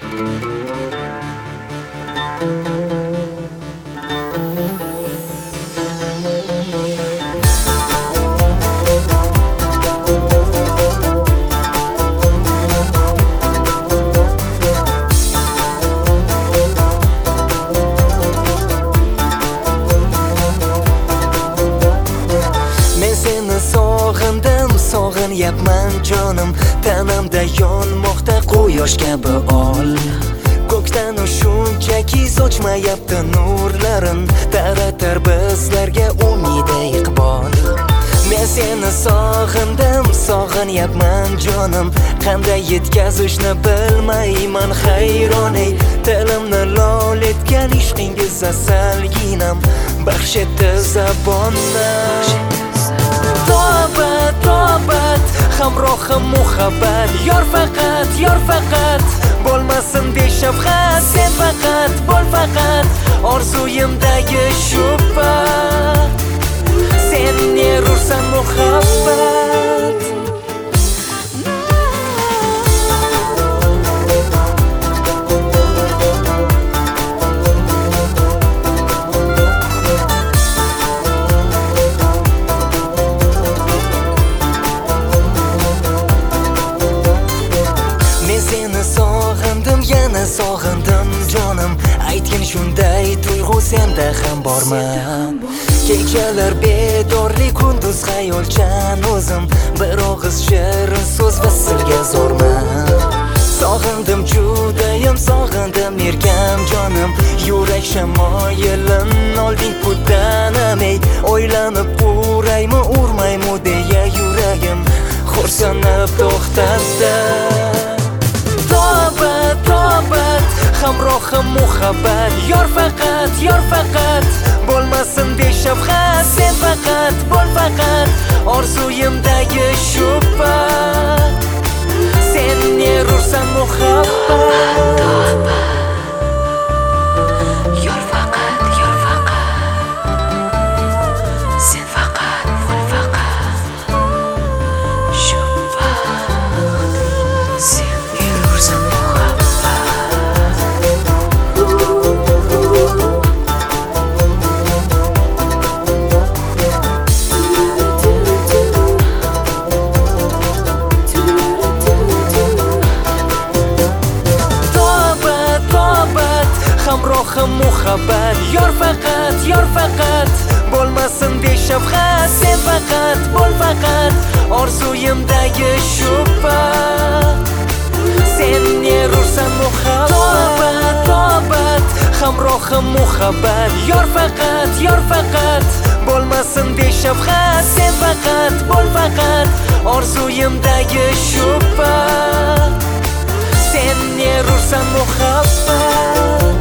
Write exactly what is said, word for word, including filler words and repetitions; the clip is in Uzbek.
Sog'inyapman jonim, tanamda yonmoqda quyosh kabi ol. Ko'kdan shunchaki sochmayapti nurlarin, taratar bizlarga umid iqbol. Men seni sog'indim, sog'inyapman jonim, qanday yetkazishni bilmayman hayron ey. Tilimni lol etgan ishqingiz asalginam, baxsh etdi zabonni. Tobat, tobat, hamrohim muhabbat, yor faqat, yor faqat, bo'lmasin beshafqat, sen faqat, bo'l faqat, orzuyimdagi shubha, sen erursan muhabbat. Yana sog'indim jonim, aytgin shunday tuyg'u senda ham bormi? Kechalar bedorlik, kunduz xayolchan o'zim, bir og'iz shirin so'z va silga zo'rman. Sog'indim judayam, sog'indim erkam jonim, yurak shamoyilin olding putdanam ey. O'ylanib uraymi, urmaymi deya yuragim xo'rsinib to'xtatdi. Tobat, tobat, hamrohim muhabbat, yor faqat, yor faqat, bo'lmasin beshafqat, sen faqat, bo'l faqat, orzuyimdagi shubha, sen erursan muhabbat. Yor faqat, yor faqat, sen faqat, bo'l faqat, shubha, sen erursan muhabbat. Hamrohim muhabbat, yor faqat, yor faqat, bo'lmasin beshafqat, sen faqat, bo'l faqat, orzuyimdagi shubha, sen erursan muhabbat. Tobat, hamrohim muhabbat, yor faqat, yor faqat, bo'lmasin beshafqat, sen faqat, bo'l faqat, orzuyimdagi shubha, sen erursan muhabbat.